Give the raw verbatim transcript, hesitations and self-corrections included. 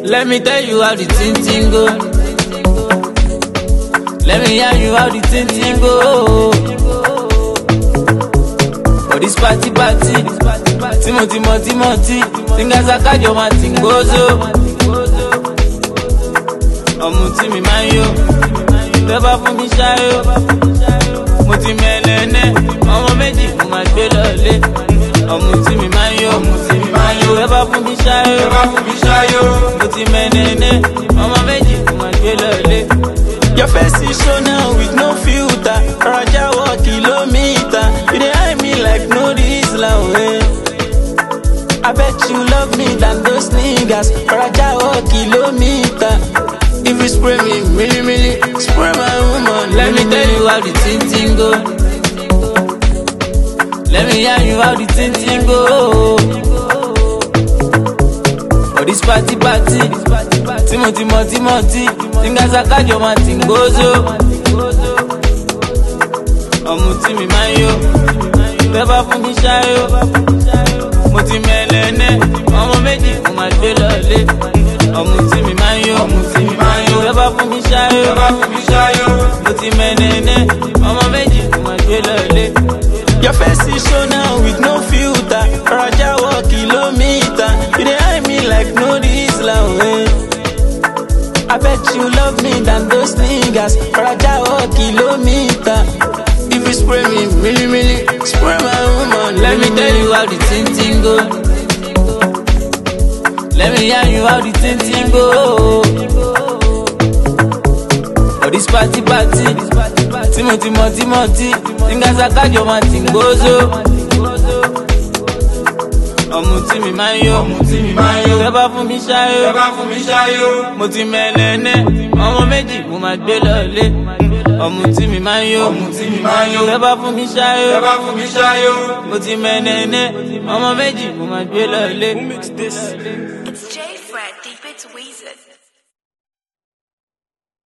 Let me tell you how the thing thing go. Let me hear you how the thing thing go. For this party party, Timothy Timothy Timothy, singers a kajo ma tingozo. Omuti mi mayo, teba fún mi ṣayo. Mo ti mẹ́nẹ́nẹ́, ọmọ méjì mo máa gbé lọlé. Omuti mi mayo, teba fún mi ṣayo. Mo ti mẹ́nẹ́nẹ́, ọmọ méjì mo máa gbé lọlé. Your face is show now with no filter. Raja walk kilometer. You dey eye me like no Islam way. I bet you love me than those niggas. Raja walk kilometer. If you spray me, really, really, spray my woman. Let me tell you how the thing thing go. Let me hear you how the thing thing go. For this party party, Timothy Timothy Timothy, singers a kajo ma tingozo. Omuti mi mayo, teba fún mi ṣayo. Mo ti mẹ́nẹ́nẹ́, ọmọ méjì mo máa gbé lọlé. Omuti mi mayo, teba fún mi ṣayo. Mo ti mẹ́nẹ́nẹ́, ọmọ méjì mo máa gbé lọlé. Your face is show now with no filter. Raja walk kilometer. You dey eye me like no Islam way. I bet you love me than those niggas. Raja walk kilometer. If you spray me, really, really, spray my woman. Let me tell you how the thing thing go. Let me hear you how the thing thing go. For this party party, Timothy Timothy Timothy, singers a kajo ma tingozo. Omuti mi mayo, teba fún mi ṣayo. Mo ti mẹ́nẹ́nẹ́, ọmọ méjì mo máa gbé lọlé. Omuti mi mayo, teba fún mi ṣayo. Mo ti mẹ́nẹ́nẹ́, ọmọ méjì mo máa gbé lọlé. It's J Fred, deep it's Weezer.